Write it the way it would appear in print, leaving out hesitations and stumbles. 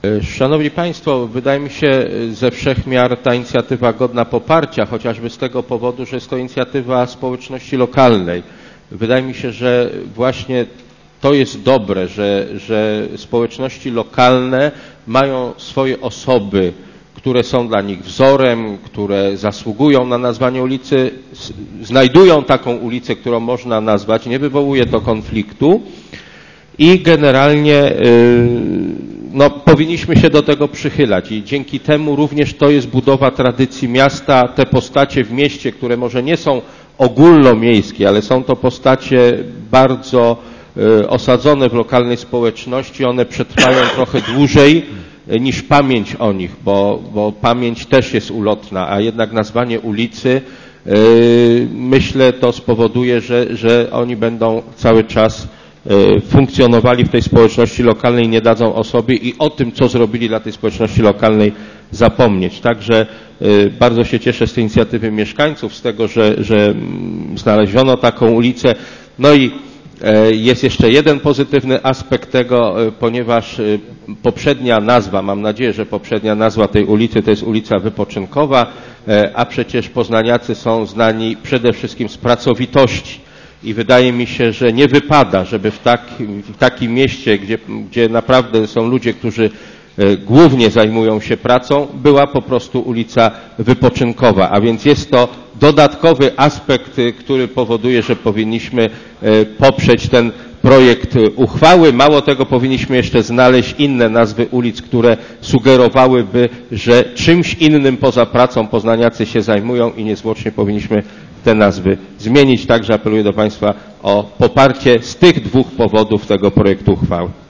Szanowni Państwo, wydaje mi się ze wszech miar ta inicjatywa godna poparcia, chociażby z tego powodu, że jest to inicjatywa społeczności lokalnej. Wydaje mi się, że właśnie to jest dobre, że społeczności lokalne mają swoje osoby, które są dla nich wzorem, które zasługują na nazwanie ulicy, znajdują taką ulicę, którą można nazwać, nie wywołuje to konfliktu i generalnie no, powinniśmy się do tego przychylać i dzięki temu również to jest budowa tradycji miasta, te postacie w mieście, które może nie są ogólnomiejskie, ale są to postacie bardzo osadzone w lokalnej społeczności, one przetrwają trochę dłużej niż pamięć o nich, bo pamięć też jest ulotna, a jednak nazwanie ulicy, myślę, to spowoduje, że oni będą cały czas funkcjonowali w tej społeczności lokalnej, nie dadzą o sobie i o tym, co zrobili dla tej społeczności lokalnej, zapomnieć. Także bardzo się cieszę z tej inicjatywy mieszkańców, z tego, że znaleziono taką ulicę. No i jest jeszcze jeden pozytywny aspekt tego, ponieważ poprzednia nazwa, mam nadzieję, że poprzednia nazwa tej ulicy to jest ulica Wypoczynkowa, a przecież poznaniacy są znani przede wszystkim z pracowitości. I wydaje mi się, że nie wypada, żeby w takim mieście, gdzie naprawdę są ludzie, którzy głównie zajmują się pracą, była po prostu ulica Wypoczynkowa. A więc jest to dodatkowy aspekt, który powoduje, że powinniśmy poprzeć ten projekt uchwały. Mało tego, powinniśmy jeszcze znaleźć inne nazwy ulic, które sugerowałyby, że czymś innym poza pracą poznaniacy się zajmują i niezwłocznie powinniśmy te nazwy zmienić. Także apeluję do Państwa o poparcie z tych dwóch powodów tego projektu uchwały.